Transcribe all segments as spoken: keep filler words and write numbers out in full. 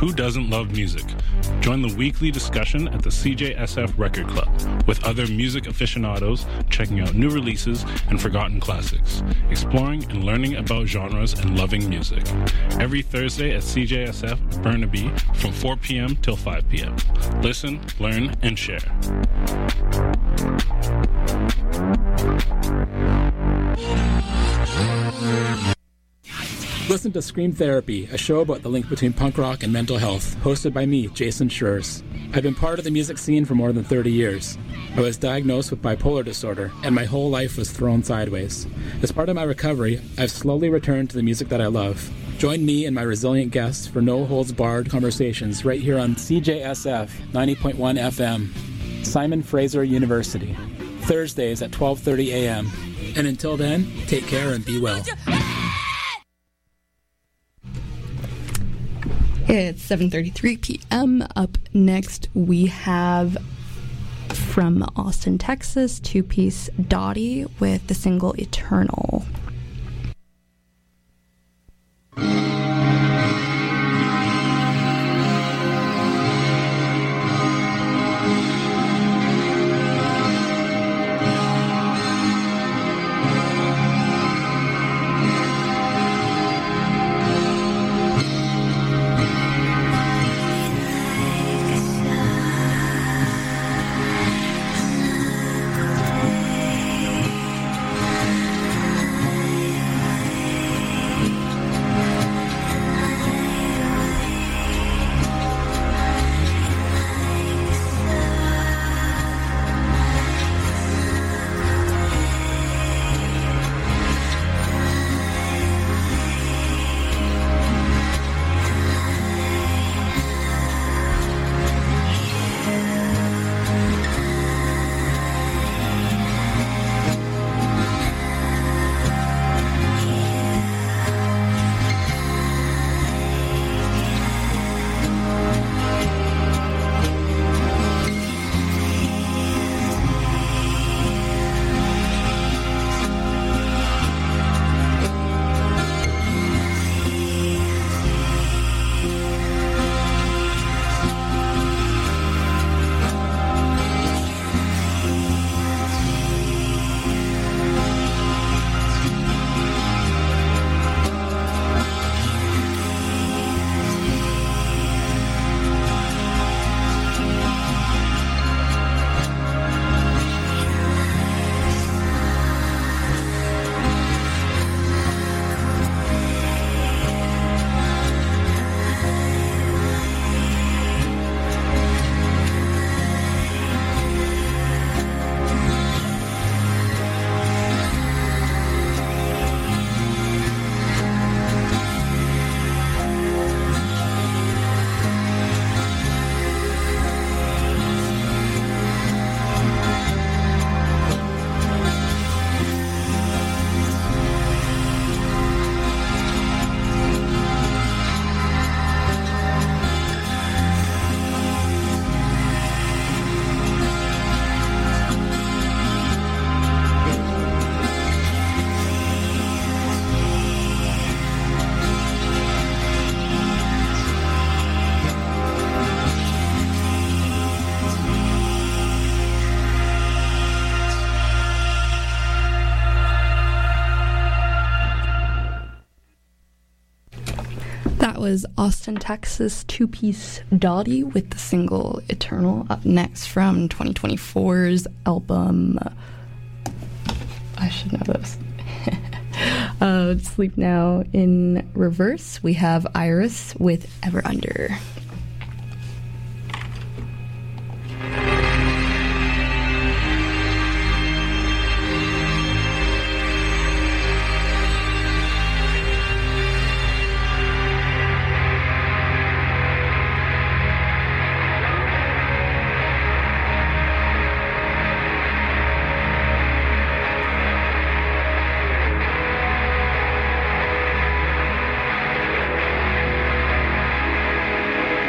Who doesn't love music? Join the weekly discussion at the C J S F Record Club with other music aficionados checking out new releases and forgotten classics, exploring and learning about genres and loving music. Every Thursday at C J S F Burnaby from four p.m. till five p.m. Listen, learn, and share. Listen to Scream Therapy, a show about the link between punk rock and mental health, hosted by me, Jason Schurz. I've been part of the music scene for more than thirty years. I was diagnosed with bipolar disorder, and my whole life was thrown sideways. As part of my recovery, I've slowly returned to the music that I love. Join me and my resilient guests for no-holds-barred conversations right here on C J S F ninety point one F M, Simon Fraser University, Thursdays at twelve thirty a.m. And until then, take care and be well. It's seven thirty-three p.m. Up next, we have from Austin, Texas, two-piece Dottie with the single Eternal. Was Austin, Texas two-piece Dottie with the single Eternal. Up next from twenty twenty-four's album, I should know this, uh, Sleep Now in Reverse, we have Iris with Ever Under. Thank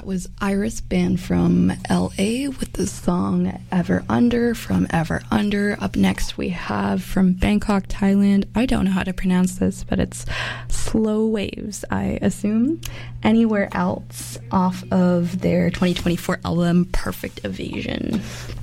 That was Iris, band from L A, with the song Ever Under from Ever Under. Up next we have from Bangkok, Thailand. I don't know how to pronounce this, but it's Slow Waves, I assume. Anywhere Else, off of their twenty twenty-four album Perfect Evasion.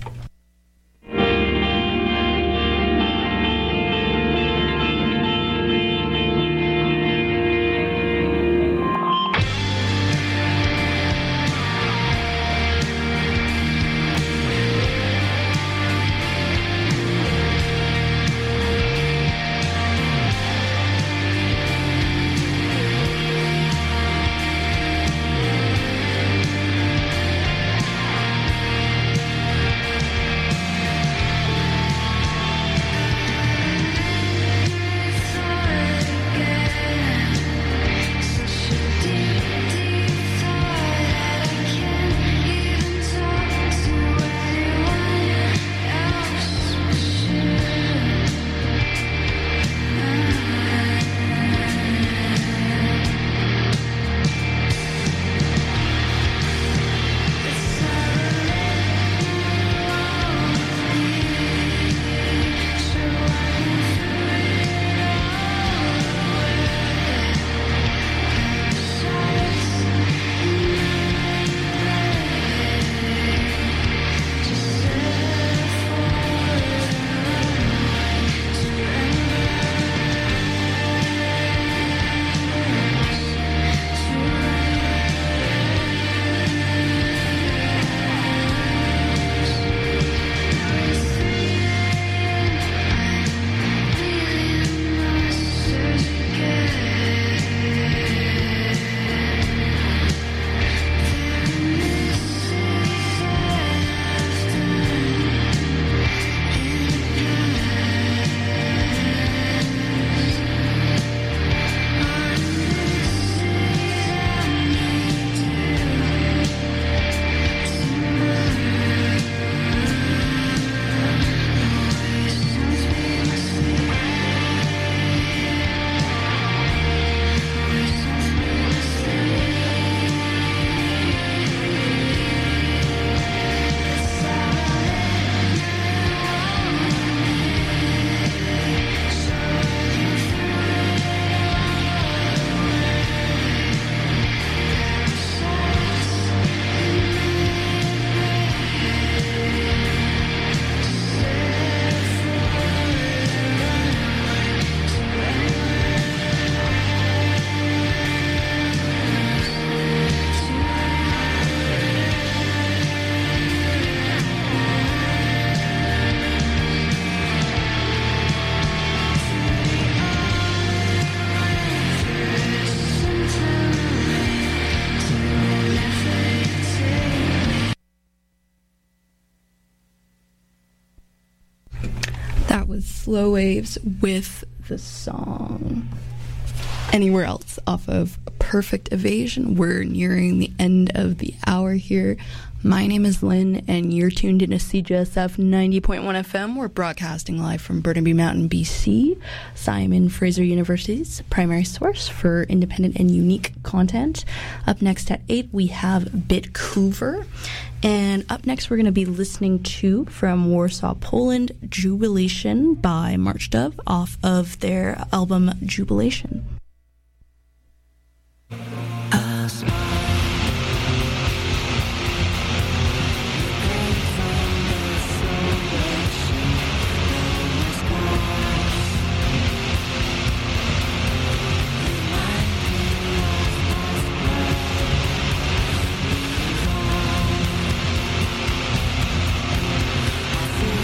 Slow Waves with the song Anywhere Else off of Perfect Evasion. We're nearing the end of the hour here. My name is Lynn, and you're tuned in to C J S F ninety point one F M. We're broadcasting live from Burnaby Mountain, B C, Simon Fraser University's primary source for independent and unique content. Up next at eight, we have Bitcouver. And up next, we're going to be listening to, from Warsaw, Poland, Jubilation by March Dove off of their album Jubilation.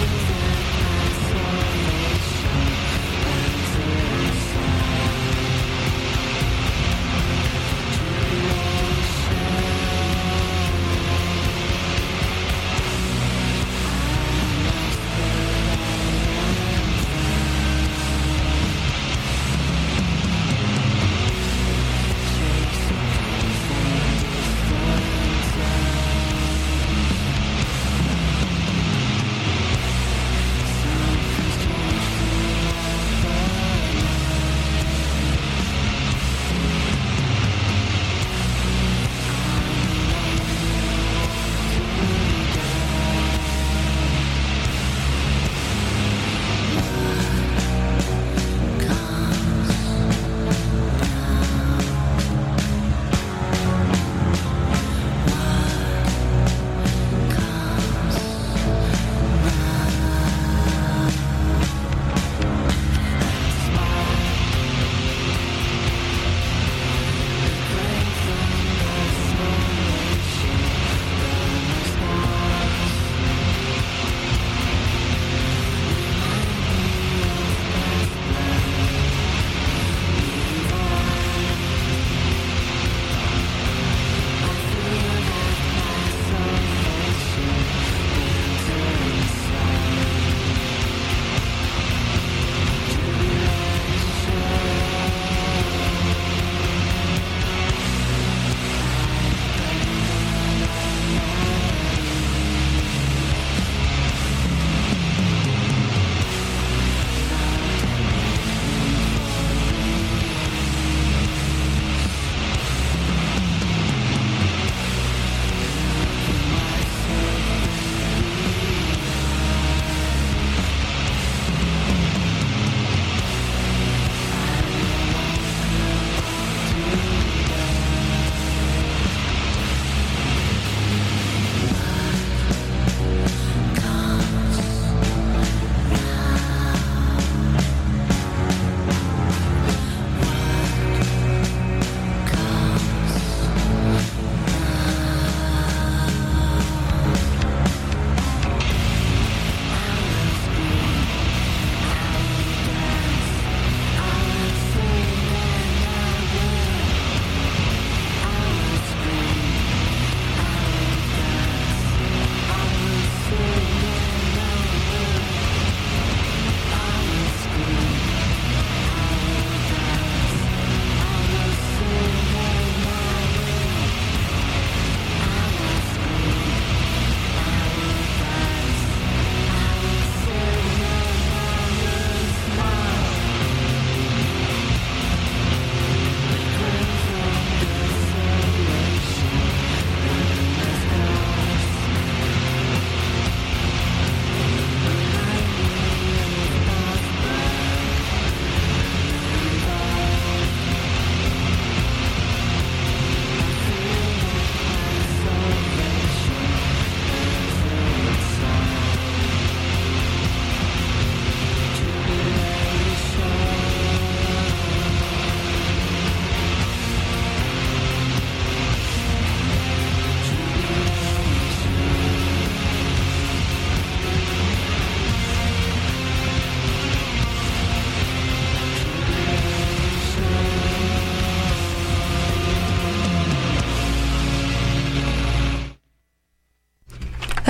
Thank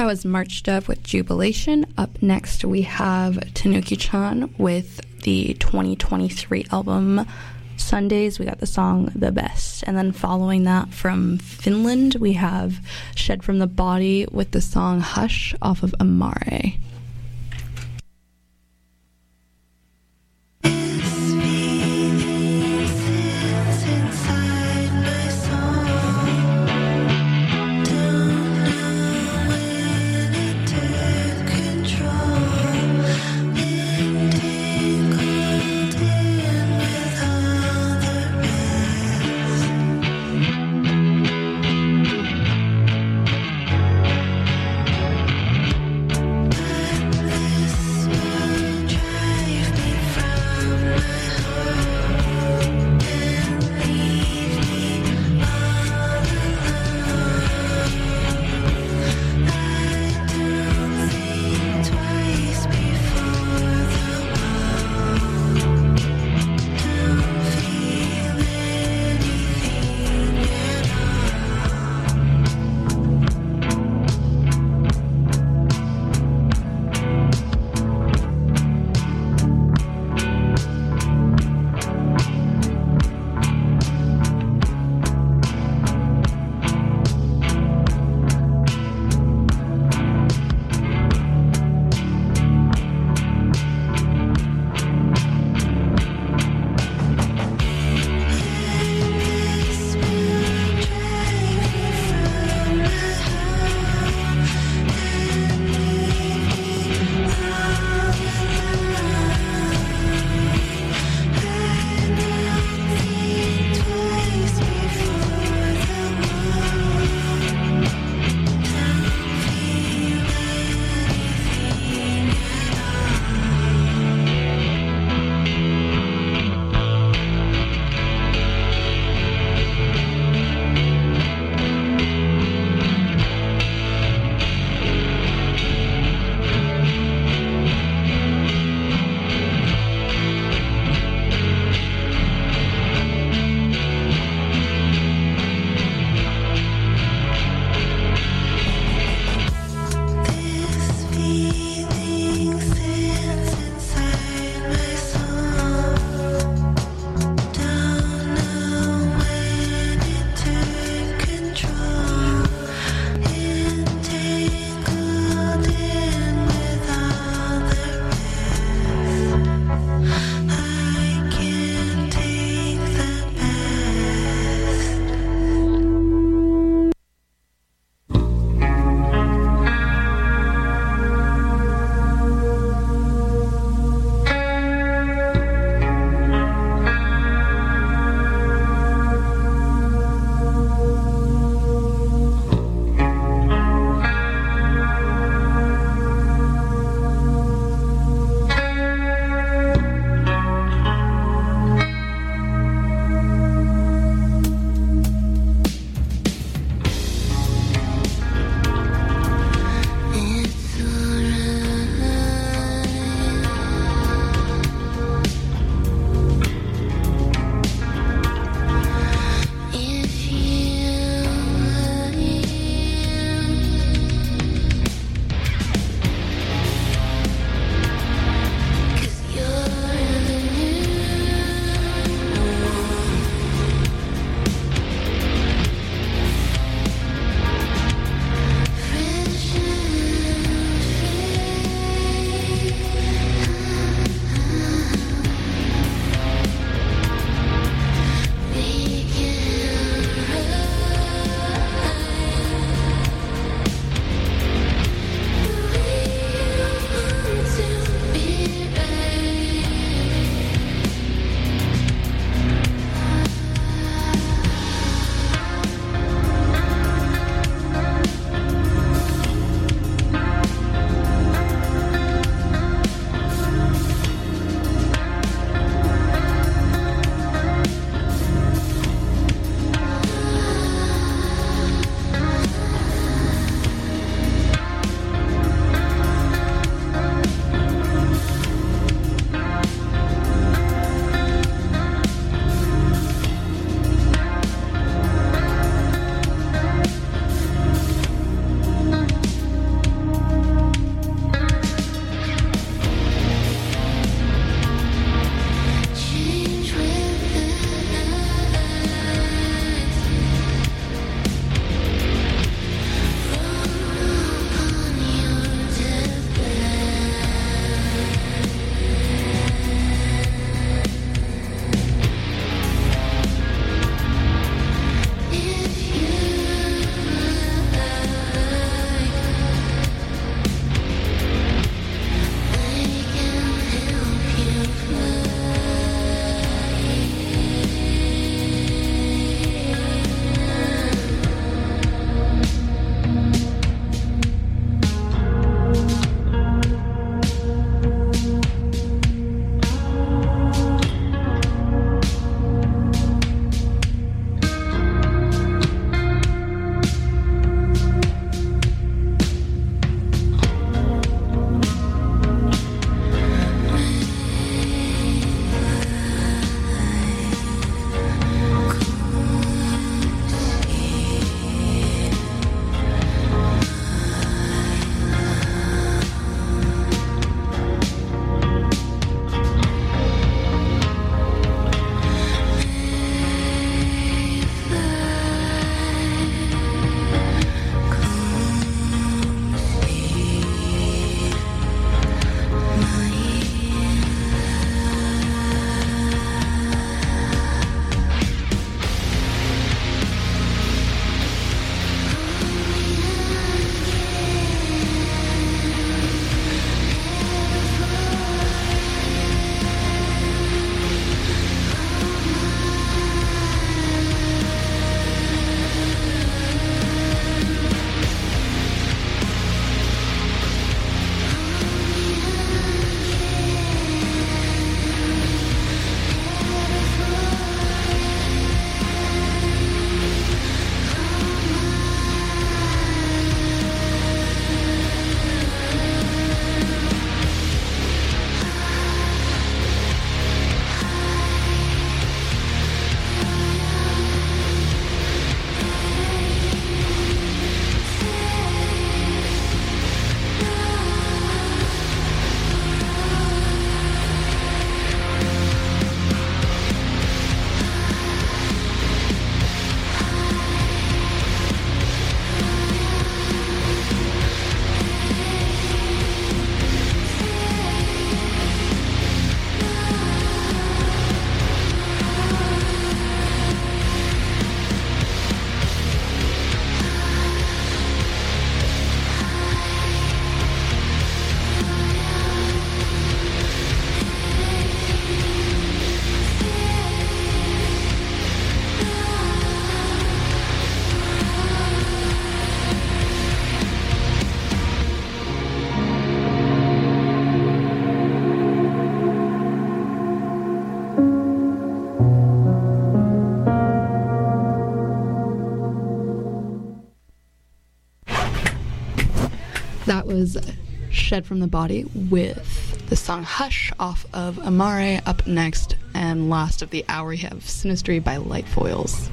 That was March Dove with Jubilation. Up next, we have Tanuki-chan with the twenty twenty-three album Sundays. We got the song The Best. And then following that from Finland, we have Shed from the Body with the song Hush off of Amare. Thank That was Shed from the Body with the song Hush off of Amare. Up next and last of the hour, we have Sinistry by Light Foils.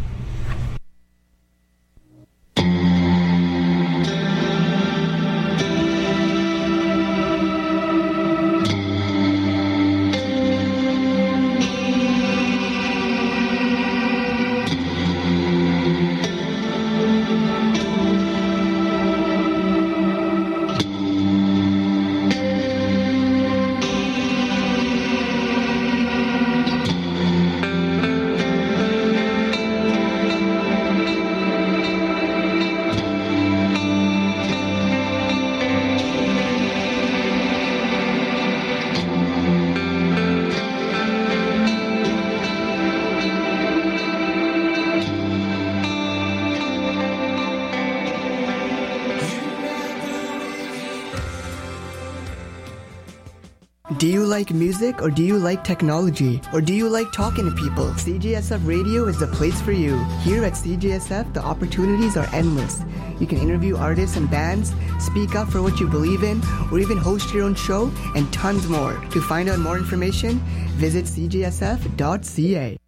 Do you like music, or do you like technology, or do you like talking to people? C J S F Radio is the place for you. Here at C J S F, the opportunities are endless. You can interview artists and bands, speak up for what you believe in, or even host your own show, and tons more. To find out more information, visit c j s f dot c a.